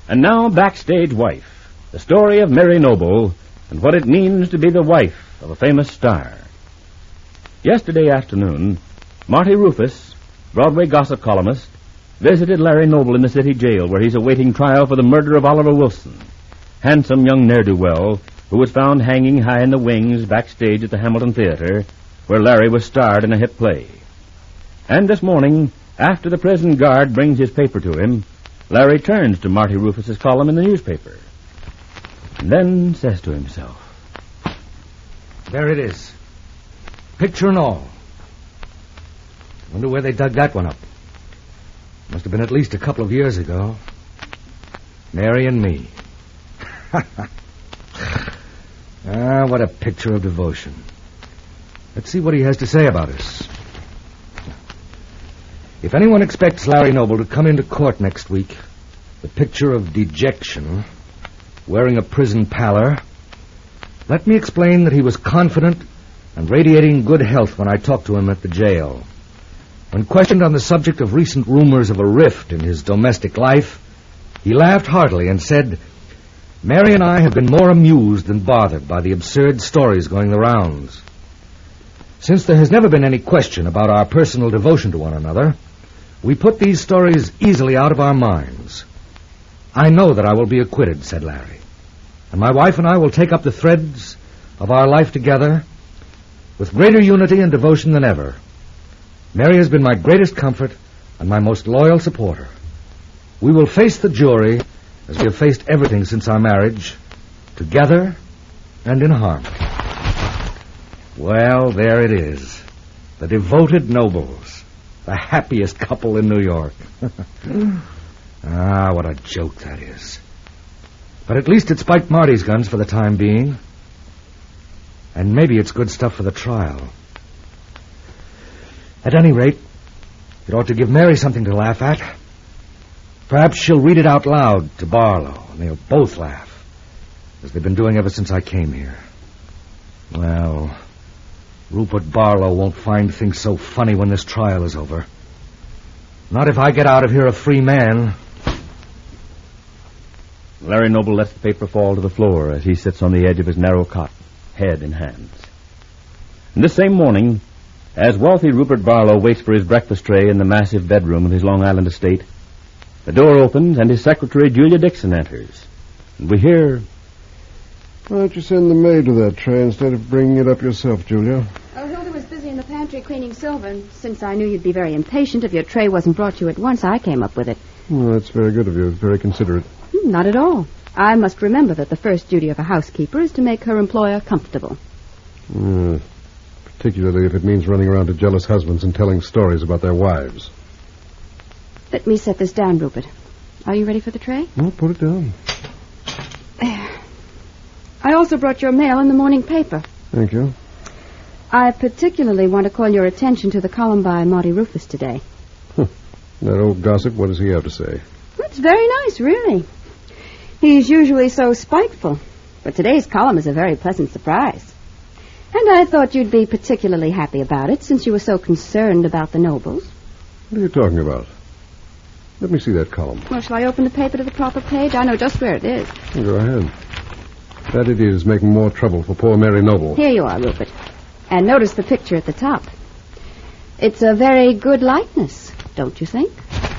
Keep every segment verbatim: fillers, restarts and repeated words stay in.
And now, Backstage Wife, the story of Mary Noble and what it means to be the wife of a famous star. Yesterday afternoon, Marty Rufus, Broadway gossip columnist, visited Larry Noble in the city jail where he's awaiting trial for the murder of Oliver Wilson, handsome young ne'er-do-well who was found hanging high in the wings backstage at the Hamilton Theater where Larry was starred in a hit play. And this morning, after the prison guard brings his paper to him, Larry turns to Marty Rufus's column in the newspaper and then says to himself, "There it is. Picture and all. Wonder where they dug that one up. Must have been at least a couple of years ago. Mary and me." Ah, what a picture of devotion. Let's see what he has to say about us. If anyone expects Larry Noble to come into court next week, the picture of dejection, wearing a prison pallor, let me explain that he was confident and radiating good health when I talked to him at the jail. When questioned on the subject of recent rumors of a rift in his domestic life, he laughed heartily and said, "Mary and I have been more amused than bothered by the absurd stories going the rounds. Since there has never been any question about our personal devotion to one another, we put these stories easily out of our minds. I know that I will be acquitted," said Larry, "and my wife and I will take up the threads of our life together with greater unity and devotion than ever. Mary has been my greatest comfort and my most loyal supporter. We will face the jury as we have faced everything since our marriage, together and in harmony." Well, there it is. The devoted Nobles. The happiest couple in New York. Ah, what a joke that is. But at least it spiked Marty's guns for the time being. And maybe it's good stuff for the trial. At any rate, it ought to give Mary something to laugh at. Perhaps she'll read it out loud to Barlow, and they'll both laugh, as they've been doing ever since I came here. Well, Rupert Barlow won't find things so funny when this trial is over. Not if I get out of here a free man. Larry Noble lets the paper fall to the floor as he sits on the edge of his narrow cot, head in hands. And this same morning, as wealthy Rupert Barlow waits for his breakfast tray in the massive bedroom of his Long Island estate, the door opens and his secretary, Julia Dixon, enters. And we hear... "Why don't you send the maid to that tray instead of bringing it up yourself, Julia?" Oh, Hilda was busy in the pantry cleaning silver, and since I knew you'd be very impatient if your tray wasn't brought to you at once, I came up with it. Well, that's very good of you. It's very considerate. Not at all. I must remember that the first duty of a housekeeper is to make her employer comfortable. Uh, particularly if it means running around to jealous husbands and telling stories about their wives. Let me set this down, Rupert. Are you ready for the tray? Well, put it down. There. I also brought your mail in the morning paper. Thank you. I particularly want to call your attention to the column by Marty Rufus today. Huh. That old gossip, what does he have to say? It's very nice, really. He's usually so spiteful, but today's column is a very pleasant surprise. And I thought you'd be particularly happy about it, since you were so concerned about the Nobles. What are you talking about? Let me see that column. Well, shall I open the paper to the proper page? I know just where it is. Well, go ahead. That idiot is making more trouble for poor Mary Noble. Here you are, Rupert. And notice the picture at the top. It's a very good likeness, don't you think?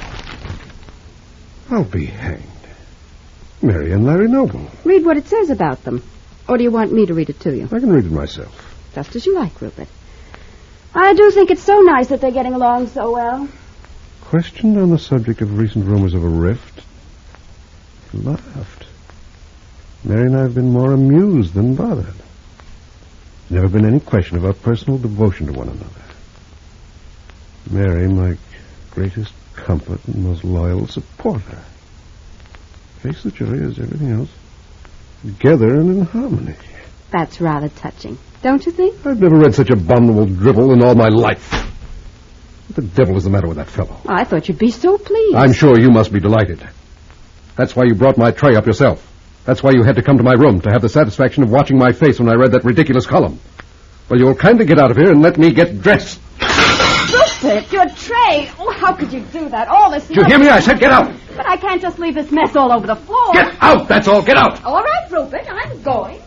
I'll be hanged. Mary and Larry Noble. Read what it says about them. Or do you want me to read it to you? I can read it myself. Just as you like, Rupert. I do think it's so nice that they're getting along so well. Questioned on the subject of recent rumors of a rift. Laughed. Mary and I have been more amused than bothered. Never been any question of our personal devotion to one another. Mary, my greatest comfort and most loyal supporter. Face the jury as everything else. Together and in harmony. That's rather touching, don't you think? I've never read such abominable drivel in all my life. What the devil is the matter with that fellow? I thought you'd be so pleased. I'm sure you must be delighted. That's why you brought my tray up yourself. That's why you had to come to my room, to have the satisfaction of watching my face when I read that ridiculous column. Well, you'll kindly get out of here and let me get dressed. Rupert, your tray. Oh, how could you do that? All this... Did you hear me? I said get out. But I can't just leave this mess all over the floor. Get out, that's all. Get out. All right, Rupert, I'm going.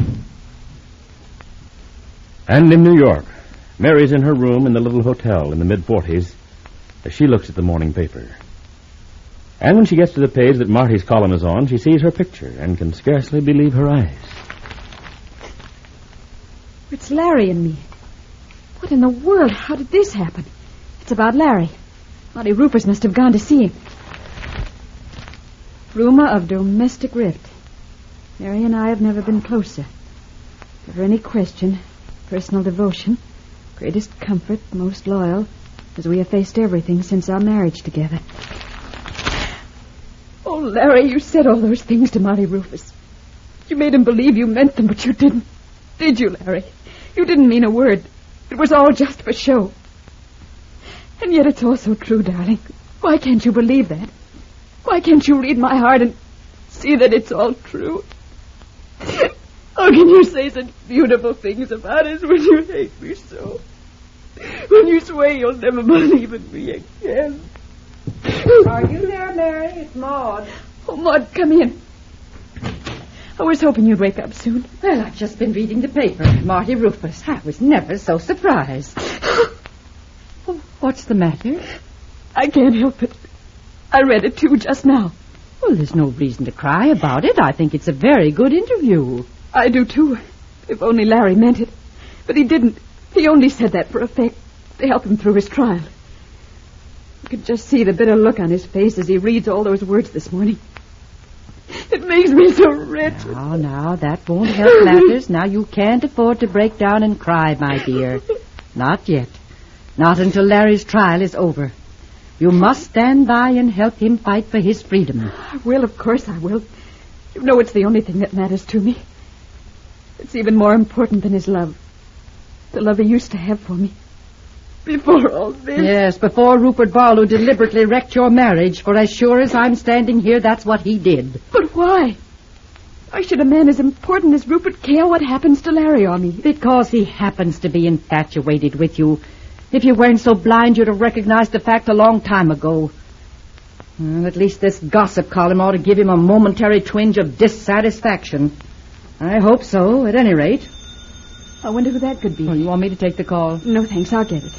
And in New York, Mary's in her room in the little hotel in the mid-forties as she looks at the morning paper. And when she gets to the page that Marty's column is on, she sees her picture and can scarcely believe her eyes. It's Larry and me. What in the world? How did this happen? It's about Larry. Marty Rufus must have gone to see him. Rumor of domestic rift. Mary and I have never been closer. Never any question, personal devotion, greatest comfort, most loyal, as we have faced everything since our marriage together. Oh, Larry, you said all those things to Marty Rufus. You made him believe you meant them, but you didn't. Did you, Larry? You didn't mean a word. It was all just for show. And yet it's all so true, darling. Why can't you believe that? Why can't you read my heart and see that it's all true? How can you say such beautiful things about us when you hate me so? When you swear you'll never believe in me again? Are you there, Mary? It's Maud. Oh, Maud, come in. I was hoping you'd wake up soon. Well, I've just been reading the paper. Marty Rufus. I was never so surprised. What's the matter? I can't help it. I read it, too, just now. Well, there's no reason to cry about it. I think it's a very good interview. I do, too. If only Larry meant it. But he didn't. He only said that for effect, to help him through his trial. You could just see the bitter look on his face as he reads all those words this morning. It makes me so wretched. Now, now, that won't help matters. Now, you can't afford to break down and cry, my dear. Not yet. Not until Larry's trial is over. You must stand by and help him fight for his freedom. I will, of course I will. You know it's the only thing that matters to me. It's even more important than his love. The love he used to have for me. Before all this. Yes, before Rupert Barlow deliberately wrecked your marriage, for as sure as I'm standing here, that's what he did. But why? Why should a man as important as Rupert care what happens to Larry or me? Because he happens to be infatuated with you. If you weren't so blind, you'd have recognized the fact a long time ago. Well, at least this gossip column ought to give him a momentary twinge of dissatisfaction. I hope so, at any rate. I wonder who that could be. Oh, you want me to take the call? No, thanks. I'll get it.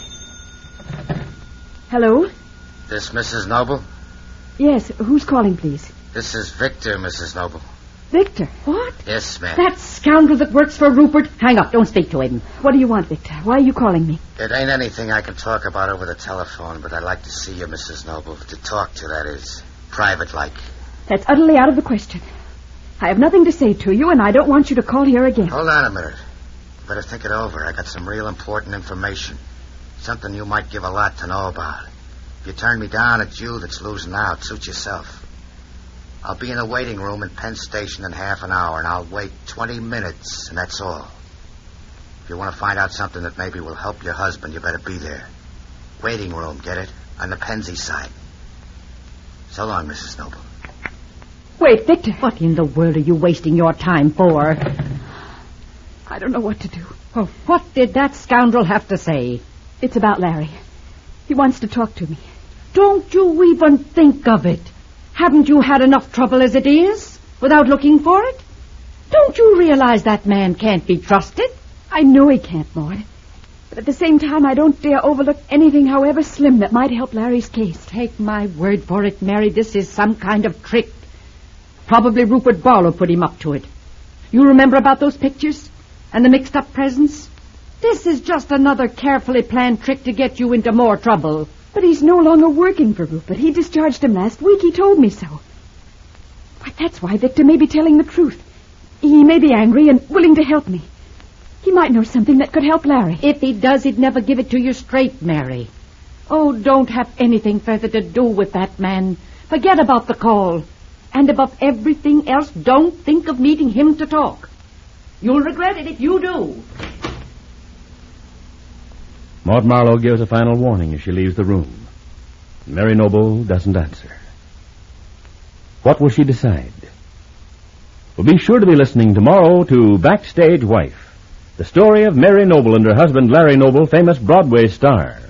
Hello? This Missus Noble? Yes. Who's calling, please? This is Victor, Missus Noble. Victor? What? Yes, ma'am. That scoundrel that works for Rupert? Hang up. Don't speak to him. What do you want, Victor? Why are you calling me? It ain't anything I can talk about over the telephone, but I'd like to see you, Missus Noble. To talk to, that is. Private-like. That's utterly out of the question. I have nothing to say to you, and I don't want you to call here again. Hold on a minute. Better think it over. I got some real important information. Something you might give a lot to know about. If you turn me down, it's you that's losing out. Suit yourself. I'll be in the waiting room in Penn Station in half an hour, and I'll wait twenty minutes, and that's all. If you want to find out something that maybe will help your husband, you better be there. Waiting room, get it? On the Pennsy side. So long, Missus Noble. Wait, Victor. What in the world are you wasting your time for? I don't know what to do. Oh, what did that scoundrel have to say? It's about Larry. He wants to talk to me. Don't you even think of it. Haven't you had enough trouble as it is, without looking for it? Don't you realize that man can't be trusted? I know he can't, Maud. But at the same time, I don't dare overlook anything, however slim, that might help Larry's case. Take my word for it, Mary, this is some kind of trick. Probably Rupert Barlow put him up to it. You remember about those pictures? And the mixed-up presents? This is just another carefully planned trick to get you into more trouble. But he's no longer working for Rupert. He discharged him last week. He told me so. But that's why Victor may be telling the truth. He may be angry and willing to help me. He might know something that could help Larry. If he does, he'd never give it to you straight, Mary. Oh, don't have anything further to do with that man. Forget about the call. And above everything else, don't think of meeting him to talk. You'll regret it if you do. Maud Marlowe gives a final warning as she leaves the room. Mary Noble doesn't answer. What will she decide? Well, be sure to be listening tomorrow to Backstage Wife, the story of Mary Noble and her husband Larry Noble, famous Broadway star.